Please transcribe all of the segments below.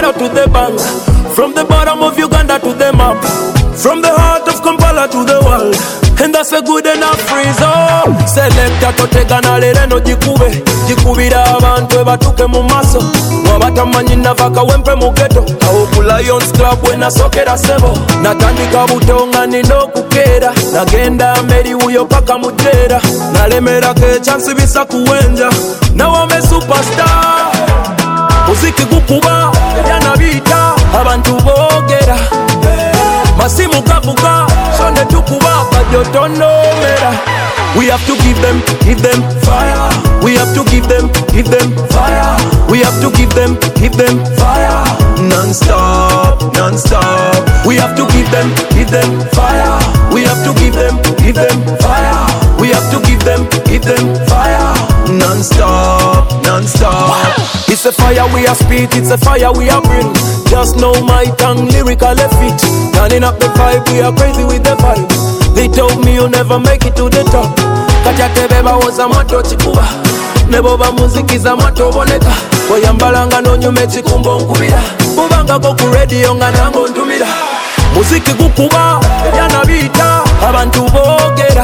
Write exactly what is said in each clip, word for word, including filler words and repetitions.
ghetto to the bank, from the bottom of Uganda to the map, from the heart of Kampala to the world. And that's a good enough result. Selecta totegana lero jikube, jikubira abantu batuke mu maso. Wabatamanyi navaka wempe mu ghetto, awo ku Lions Club we nasokera sebo. Natandika buto nga nina okukeera, nagenda meri uyo paka mutera. Nalemera ke chance bisa kuwenja, now I'm a superstar. Muziki gukuba, yana bita, abantu bogera. Masimu kavuga, sonde tukuba, kajotonomera. We have to give them, give them fire. We have to give them, give them fire. We have to give them, give them fire. Non-stop, non-stop. We have to give them, give them fire. We have to give them, give them fire. We have to give them, give them fire. Non-stop, non-stop. It's a fire we are spit, it's a fire we are bring. Just know my tongue, lyrical fit. Turning up the vibe, we are crazy with the vibe. They told me you'll never make it to the top. Kachate beba was a mato chikuba. Neboba muziki za mato boneka. Boyambalanga no nyume chikumbo nkubira. Bubanga ko ku radio nga nango ntumira. Muziki gukuba, yana bita, abantu bogera.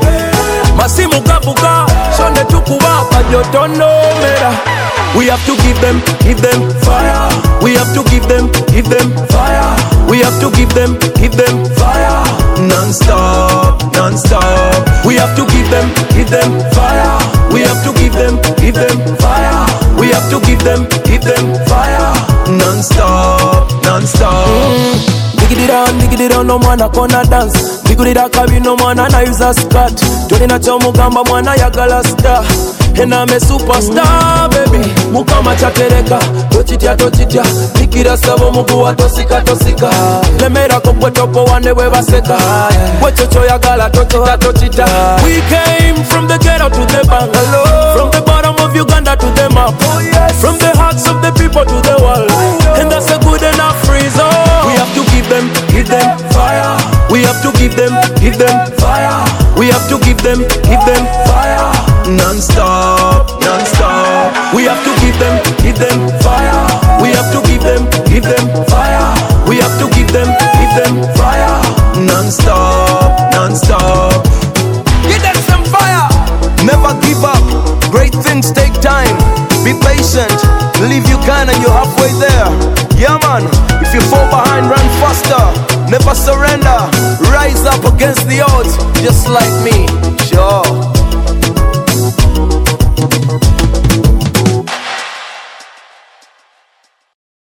Masimu kavuga, sonde tukuba, kajotonomera. We have to give them, give them fire. We have to give them, give them fire. We have to give them, give them fire. Non-stop, non-stop. We have to give them, give them fire. We have to give them, give them fire. We have to give them, give them fire. Non-stop, non-stop. Mm. Digidira, digidira no mwana kona dance. Digidira kabi no mwana na use skirt. Tuli na chomu gamba mwana ya gala star. And I'm a superstar, baby. Mukama chatereka, tochitya tochitya. Nikira sabo muguwa tosika tosika. Lemera kokwe topo wane we baseka. Wechocho ya gala tochita tochita. We came from the ghetto to the bank, from the bottom of Uganda to the map, from the hearts of the people to the world. And that's a good enough result. We have to give them, give them fire. We have to give them, give them fire. We have to give them, give them fire. Non-stop, non-stop. We have to give them, give them fire. We have to give them, give them fire. We have to give them, give them fire. Non-stop, non-stop. Give them some fire. Never give up. Great things take time. Be patient. Believe you can and you're halfway there. Yeah man, if you fall behind, run faster. Never surrender. Rise up against the odds, just like me. Sure.